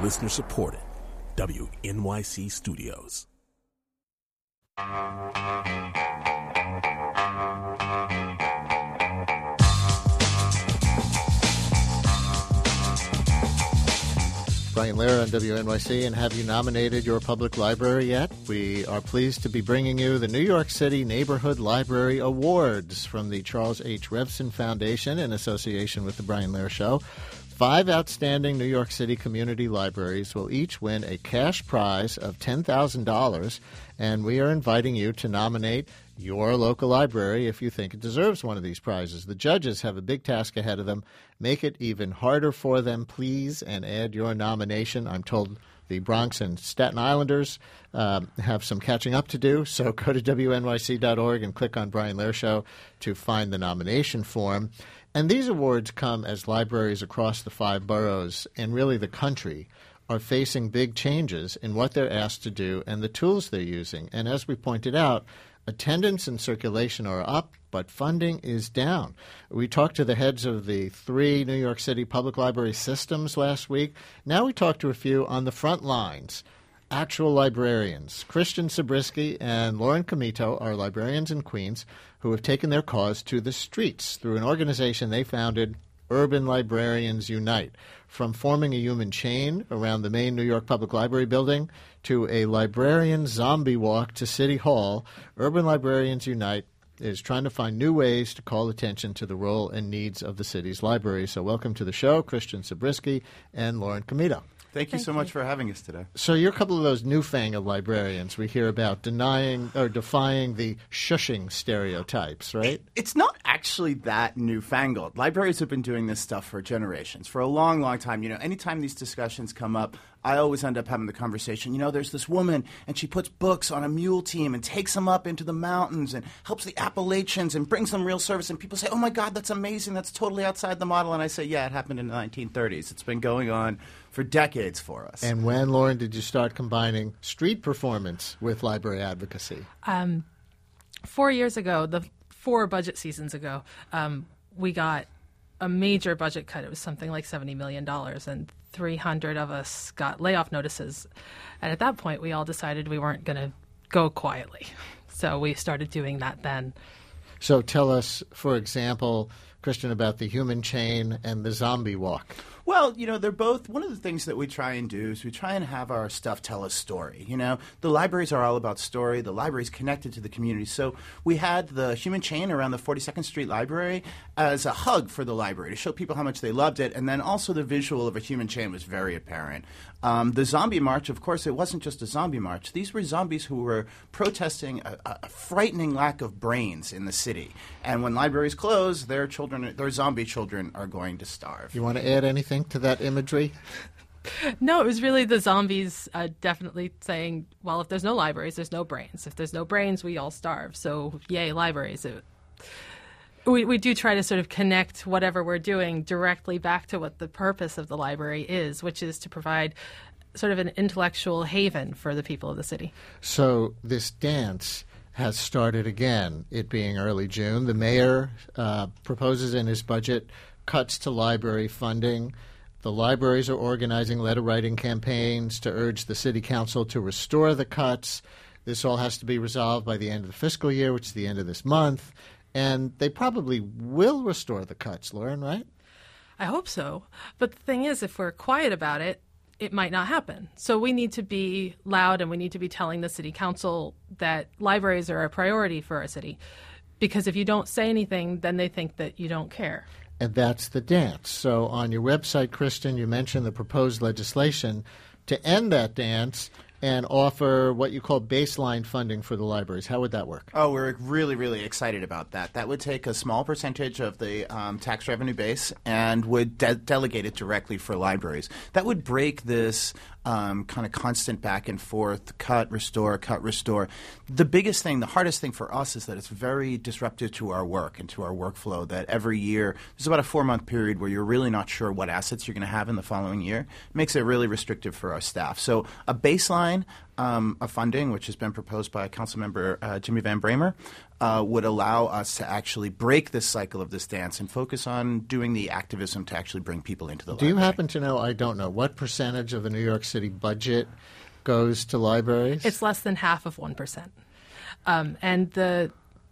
Listener supported. WNYC Studios. Brian Lehrer on WNYC, and have you nominated your public library yet? We are pleased to be bringing you the New York City Neighborhood Library Awards from the Charles H. Revson Foundation in association with the Brian Lehrer Show. 5 outstanding New York City community libraries will each win a cash prize of $10,000, and we are inviting you to nominate your local library if you think it deserves one of these prizes. The judges have a big task ahead of them. Make it even harder for them, please, and add your nomination. I'm told the Bronx and Staten Islanders have some catching up to do, so go to WNYC.org and click on Brian Lehrer Show to find the nomination form. And these awards come as libraries across the 5 boroughs and really the country are facing big changes in what they're asked to do and the tools they're using. And as we pointed out, attendance and circulation are up, but funding is down. We talked to the heads of the 3 New York City public library systems last week. Now we talk to a few on the front lines, actual librarians. Christian Zabriskie and Lauren Comito are librarians in Queens who have taken their cause to the streets through an organization they founded, Urban Librarians Unite. From forming a human chain around the main New York Public Library building to a librarian zombie walk to City Hall, Urban Librarians Unite is trying to find new ways to call attention to the role and needs of the city's libraries. So welcome to the show, Christian Zabriskie and Lauren Comito. Thank you so much for having us today. So you're a couple of those newfangled librarians we hear about denying or defying the shushing stereotypes, right? It's not actually that newfangled. Libraries have been doing this stuff for generations, for a long, long time. You know, anytime these discussions come up, I always end up having the conversation. You know, there's this woman, and she puts books on a mule team and takes them up into the mountains and helps the Appalachians and brings them real service. And people say, oh, my God, that's amazing. That's totally outside the model. And I say, yeah, it happened in the 1930s. It's been going on for decades for us. And when, Lauren, did you start combining street performance with library advocacy? 4 years ago, 4 budget seasons ago, we got a major budget cut. It was something like $70 million, and 300 of us got layoff notices. And at that point, we all decided we weren't going to go quietly. So we started doing that then. So tell us, for example, Christian, about the human chain and the zombie walk. Well, you know, they're both – one of the things that we try and do is we try and have our stuff tell a story. You know, the libraries are all about story. The library's connected to the community. So we had the human chain around the 42nd Street Library as a hug for the library to show people how much they loved it. And then also the visual of a human chain was very apparent. The zombie march, of course, it wasn't just a zombie march. These were zombies who were protesting a frightening lack of brains in the city. And when libraries close, their zombie children are going to starve. You want to add anything to that imagery? No, it was really the zombies definitely saying, well, if there's no libraries, there's no brains. If there's no brains, we all starve. So yay, libraries. We do try to sort of connect whatever we're doing directly back to what the purpose of the library is, which is to provide sort of an intellectual haven for the people of the city. So this dance has started again, it being early June. The mayor proposes in his budget cuts to library funding. The libraries are organizing letter-writing campaigns to urge the city council to restore the cuts. This all has to be resolved by the end of the fiscal year, which is the end of this month. And they probably will restore the cuts, Lauren, right? I hope so. But the thing is, if we're quiet about it, it might not happen. So we need to be loud, and we need to be telling the city council that libraries are a priority for our city. Because if you don't say anything, then they think that you don't care. And that's the dance. So on your website, Kristen, you mentioned the proposed legislation to end that dance and offer what you call baseline funding for the libraries. How would that work? Oh, we're really, really excited about that. That would take a small percentage of the tax revenue base and would delegate it directly for libraries. That would break this kind of constant back and forth, cut, restore. The biggest thing, the hardest thing for us is that it's very disruptive to our work and to our workflow, that every year there's about a 4-month period where you're really not sure what assets you're going to have in the following year. It makes it really restrictive for our staff. So a baseline of funding, which has been proposed by Councilmember Jimmy Van Bramer, would allow us to actually break this cycle of this dance and focus on doing the activism to actually bring people into the library. Do you happen to know, I don't know, what percentage of the New York City budget goes to libraries? It's less than half of 1%. And the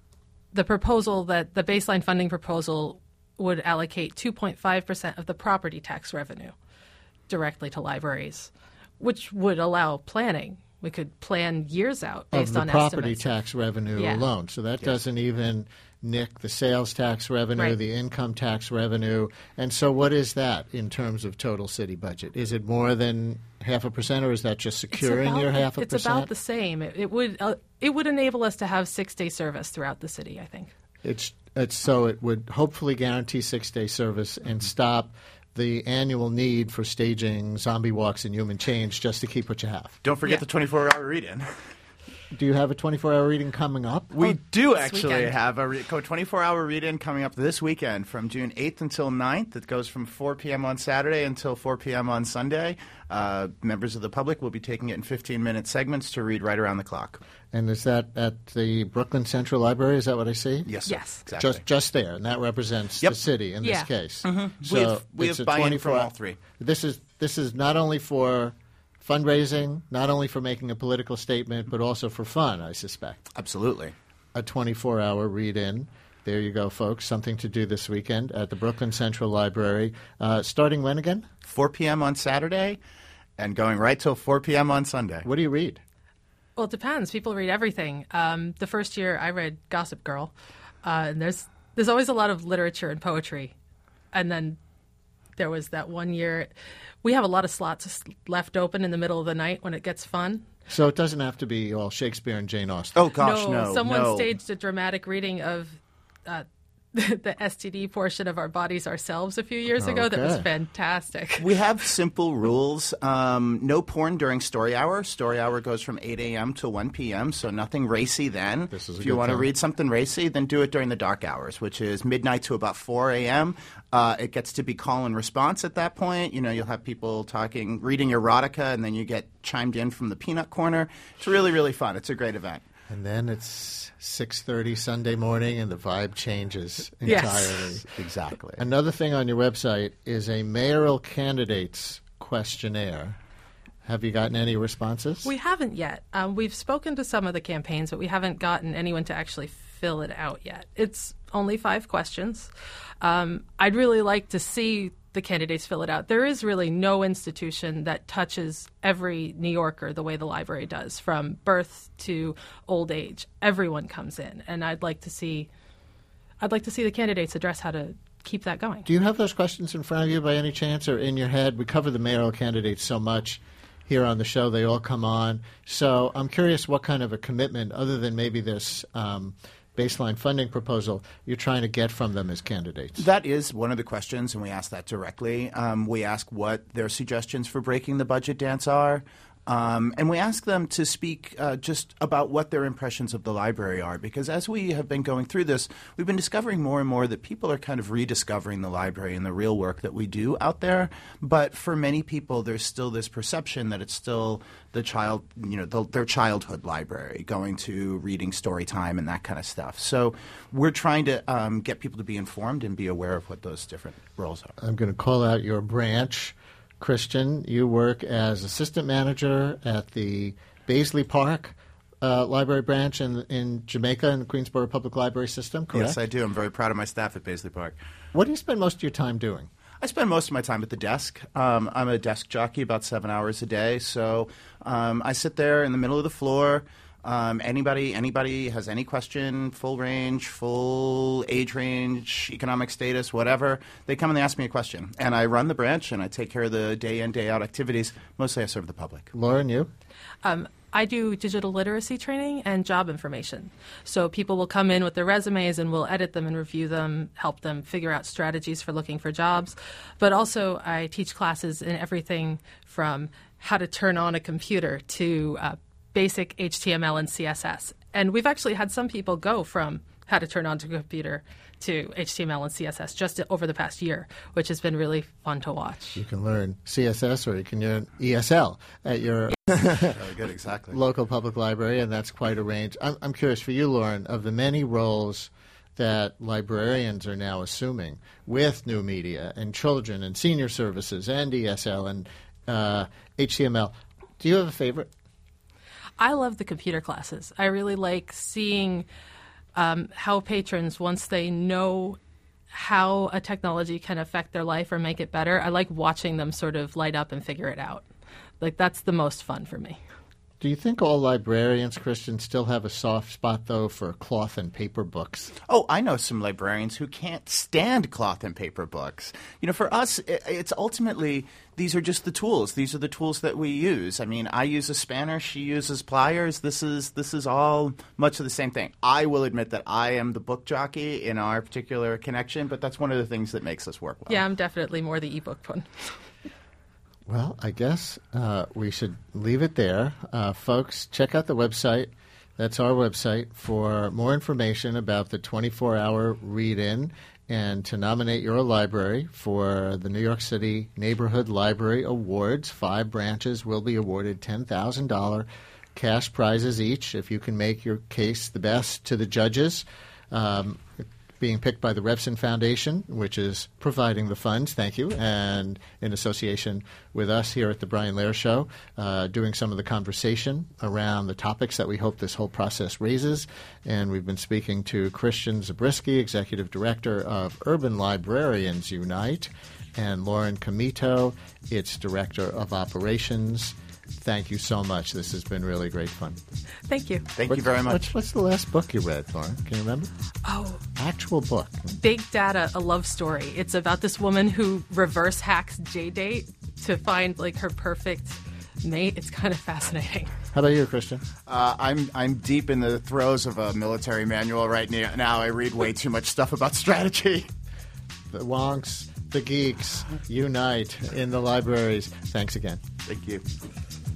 proposal that the baseline funding proposal would allocate 2.5% of the property tax revenue directly to libraries, which would allow planning. We could plan years out based on estimates. Of the property estimates. tax revenue alone. So that doesn't even nick the sales tax revenue, Right. the income tax revenue. And so what is that in terms of total city budget? Is it more than 0.5%, or is that just securing your 0.5%? It's about the same. It would enable us to have 6-day service throughout the city, I think. It's so it would hopefully guarantee 6-day service and stop the annual need for staging zombie walks and human change just to keep what you have. Don't forget the 24-hour read-in. Do you have a 24-hour reading coming up? We do this actually weekend. have a 24-hour read-in coming up this weekend from June 8th until 9th. It goes from 4 p.m. on Saturday until 4 p.m. on Sunday. Members of the public will be taking it in 15-minute segments to read right around the clock. And is that at the Brooklyn Central Library? Is that what I see? Yes, sir. Yes. Exactly. Just there, and that represents Yep. the city in Yeah. this case. Mm-hmm. We it's have a buy-in from 24 all three. This is not only for fundraising, not only for making a political statement, but also for fun, I suspect. Absolutely. A 24-hour read-in. There you go, folks. Something to do this weekend at the Brooklyn Central Library. Starting when again? 4 p.m. on Saturday and going right till 4 p.m. on Sunday. What do you read? Well, it depends. People read everything. The first year I read Gossip Girl, and there's always a lot of literature and poetry. And then there was that one year. We have a lot of slots left open in the middle of the night when it gets fun. So it doesn't have to be all Shakespeare and Jane Austen. Oh, gosh, no. Someone staged a dramatic reading of the STD portion of Our Bodies Ourselves a few years ago. That was Okay. fantastic. We have simple rules. No porn during story hour. Story hour goes from 8 a.m. to 1 p.m., so nothing racy then. This is a if you good want to time. read something racy, then do it during the dark hours, which is midnight to about 4 a.m. It gets to be call and response at that point. You know, you'll have people talking, reading erotica, and then you get chimed in from the peanut corner. It's really, really fun. It's a great event. And then it's 6:30 Sunday morning, and the vibe changes Yes. entirely. Exactly. Another thing on your website is a mayoral candidates questionnaire. Have you gotten any responses? We haven't yet. We've spoken to some of the campaigns, but we haven't gotten anyone to actually fill it out yet. It's only 5 questions. I'd really like to see the candidates fill it out. There is really no institution that touches every New Yorker the way the library does, from birth to old age. Everyone comes in, and I'd like to see the candidates address how to keep that going. Do you have those questions in front of you by any chance, or in your head? We cover the mayoral candidates so much here on the show. They all come on. So I'm curious what kind of a commitment, other than maybe this baseline funding proposal, you're trying to get from them as candidates. That is one of the questions, and we ask that directly. We ask what their suggestions for breaking the budget dance are. And we ask them to speak just about what their impressions of the library are, because as we have been going through this, we've been discovering more and more that people are kind of rediscovering the library and the real work that we do out there. But for many people, there's still this perception that it's still their childhood library, going to reading story time and that kind of stuff. So we're trying to get people to be informed and be aware of what those different roles are. I'm going to call out your branch. Christian, you work as assistant manager at the Baisley Park Library branch in Jamaica in the Queensborough Public Library System, correct? Yes, I do. I'm very proud of my staff at Baisley Park. What do you spend most of your time doing? I spend most of my time at the desk. I'm a desk jockey about 7 hours a day, so I sit there in the middle of the floor. Anybody has any question, full range, full age range, economic status, whatever, they come and they ask me a question. And I run the branch and I take care of the day in, day out activities. Mostly I serve the public. Lauren, you? I do digital literacy training and job information. So people will come in with their resumes and we'll edit them and review them, help them figure out strategies for looking for jobs. But also I teach classes in everything from how to turn on a computer to basic HTML and CSS. And we've actually had some people go from how to turn on to a computer to HTML and CSS just over the past year, which has been really fun to watch. You can learn CSS or you can learn ESL at your Very good, exactly. local public library, and that's quite a range. I'm curious for you, Lauren, of the many roles that librarians are now assuming with new media and children and senior services and ESL and HTML. Do you have a favorite? I love the computer classes. I really like seeing how patrons, once they know how a technology can affect their life or make it better, I like watching them sort of light up and figure it out. Like, that's the most fun for me. Do you think all librarians, Christian, still have a soft spot, though, for cloth and paper books? Oh, I know some librarians who can't stand cloth and paper books. You know, for us, it's ultimately, these are just the tools. These are the tools that we use. I mean, I use a spanner, she uses pliers. This is all much of the same thing. I will admit that I am the book jockey in our particular connection, but that's one of the things that makes us work well. Yeah, I'm definitely more the ebook one. Well, I guess we should leave it there. Folks, check out the website. That's our website for more information about the 24-hour read-in and to nominate your library for the New York City Neighborhood Library Awards. 5 branches will be awarded $10,000 cash prizes each if you can make your case the best to the judges. Being picked by the Revson Foundation, which is providing the funds, thank you, and in association with us here at the Brian Lehrer Show, doing some of the conversation around the topics that we hope this whole process raises. And we've been speaking to Christian Zabriskie, Executive Director of Urban Librarians Unite, and Lauren Comito, its Director of Operations. Thank you so much. This has been really great fun. Thank you. Thank you very much. What's the last book you read, Lauren? Can you remember? Oh, Actual book. Big Data, a love story. It's about this woman who reverse hacks JDate to find like her perfect mate. It's kind of fascinating. How about you, Christian? I'm deep in the throes of a military manual right now. I read way too much stuff about strategy. The wonks, the geeks, unite in the libraries. Thanks again. Thank you.